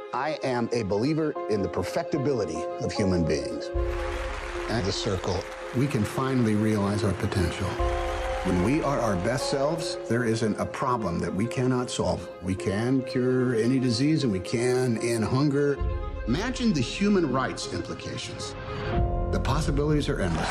I am a believer in the perfectibility of human beings. At the Circle, we can finally realize our potential. When we are our best selves, there isn't a problem that we cannot solve. We can cure any disease and we can end hunger. Imagine the human rights implications. The possibilities are endless.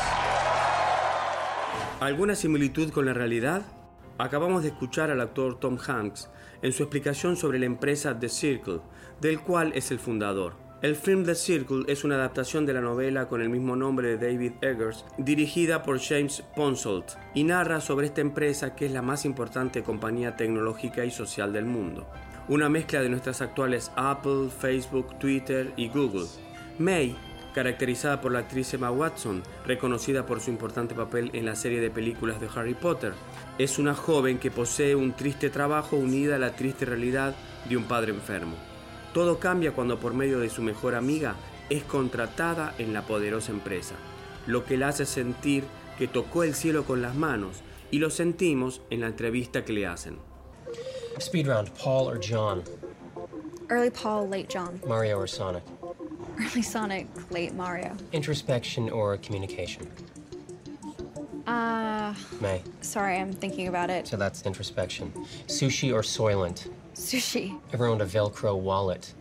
¿Alguna similitud con la realidad? Acabamos de escuchar al actor Tom Hanks en su explicación sobre la empresa The Circle, del cual es el fundador. El film The Circle es una adaptación de la novela con el mismo nombre de David Eggers, dirigida por James Ponsoldt, y narra sobre esta empresa que es la más importante compañía tecnológica y social del mundo. Una mezcla de nuestras actuales Apple, Facebook, Twitter y Google. May, caracterizada por la actriz Emma Watson, reconocida por su importante papel en la serie de películas de Harry Potter, es una joven que posee un triste trabajo unida a la triste realidad de un padre enfermo. Todo cambia cuando por medio de su mejor amiga es contratada en la poderosa empresa, lo que la hace sentir que tocó el cielo con las manos, y lo sentimos en la entrevista que le hacen. Speed round, Paul or John? Early Paul, late John. Mario or Sonic? Early Sonic, late Mario. Introspection or communication? May. Sorry, I'm thinking about it. So that's introspection. Sushi or Soylent? Sushi. Ever owned a Velcro wallet?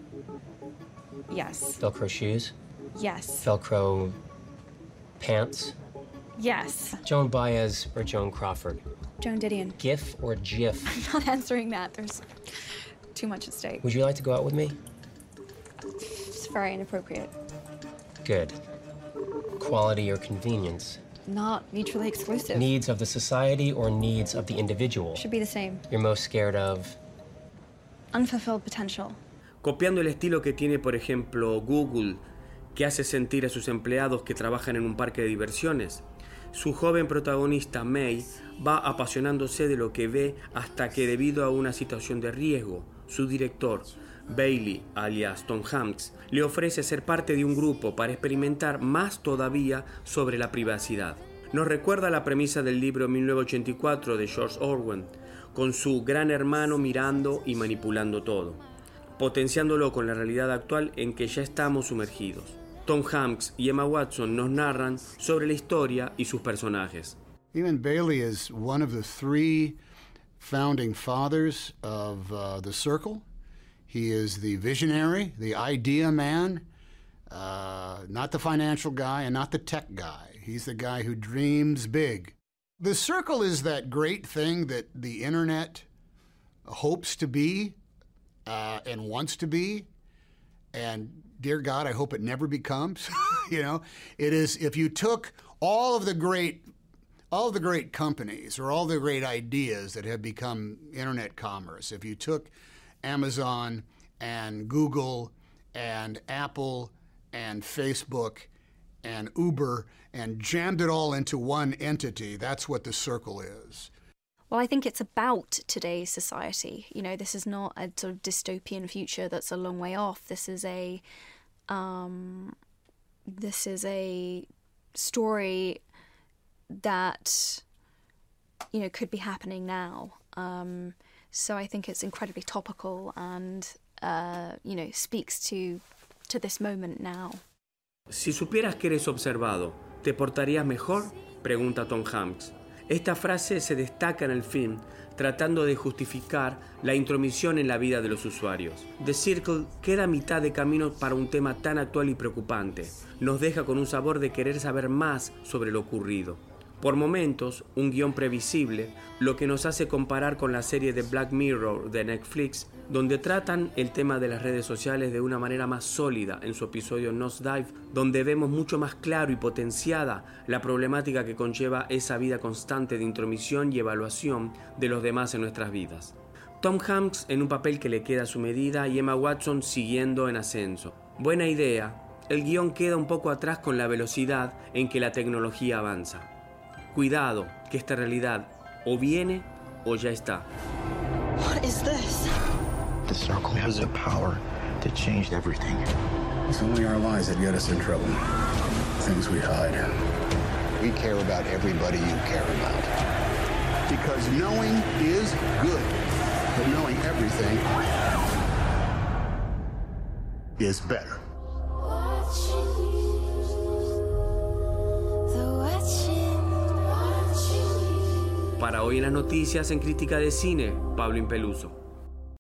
Yes. Velcro shoes? Yes. Velcro pants? Yes. Joan Baez or Joan Crawford? Joan Didion. GIF or GIF? I'm not answering that. There's too much at stake. Would you like to go out with me? It's very inappropriate. Good. Quality or convenience? Not mutually exclusive. Needs of the society or needs of the individual? Should be the same. You're most scared of? Unfulfilled potential. Copiando el estilo que tiene, por ejemplo, Google, que hace sentir a sus empleados que trabajan en un parque de diversiones, su joven protagonista May va apasionándose de lo que ve hasta que, debido a una situación de riesgo, su director, Bailey, alias Tom Hanks, le ofrece ser parte de un grupo para experimentar más todavía sobre la privacidad. Nos recuerda la premisa del libro 1984 de George Orwell, con su gran hermano mirando y manipulando todo, potenciándolo con la realidad actual en que ya estamos sumergidos. Tom Hanks y Emma Watson nos narran sobre la historia y sus personajes. Even Bailey is one of the three founding fathers of The Circle. He is the visionary, the idea man, not the financial guy and not the tech guy. He's the guy who dreams big. The Circle is that great thing that the internet hopes to be and wants to be, and dear God, I hope it never becomes. You know, it is, if you took all of the great companies or all the great ideas that have become internet commerce, if you took Amazon and Google and Apple and Facebook and Uber and jammed it all into one entity, that's what The Circle is. Well, I think it's about today's society. You know, this is not a sort of dystopian future that's a long way off. This is a story that, you know, could be happening now. So I think it's incredibly topical and, you know, speaks to this moment now. Si supieras que eres observado, ¿te portarías mejor?, pregunta Tom Hanks. Esta frase se destaca en el film, tratando de justificar la intromisión en la vida de los usuarios. The Circle queda a mitad de camino para un tema tan actual y preocupante. Nos deja con un sabor de querer saber más sobre lo ocurrido. Por momentos, un guión previsible, lo que nos hace comparar con la serie de Black Mirror de Netflix, donde tratan el tema de las redes sociales de una manera más sólida en su episodio Nosedive, donde vemos mucho más claro y potenciada la problemática que conlleva esa vida constante de intromisión y evaluación de los demás en nuestras vidas. Tom Hanks en un papel que le queda a su medida y Emma Watson siguiendo en ascenso. Buena idea, el guión queda un poco atrás con la velocidad en que la tecnología avanza. Cuidado, que esta realidad o viene o ya está. What is this? The Circle has the power to change everything. It's only our lies that get us in trouble. Things we hide. We care about everybody you care about. Because knowing is good, but knowing everything is better. Para hoy en las noticias en Crítica de Cine, Pablo Impeluso.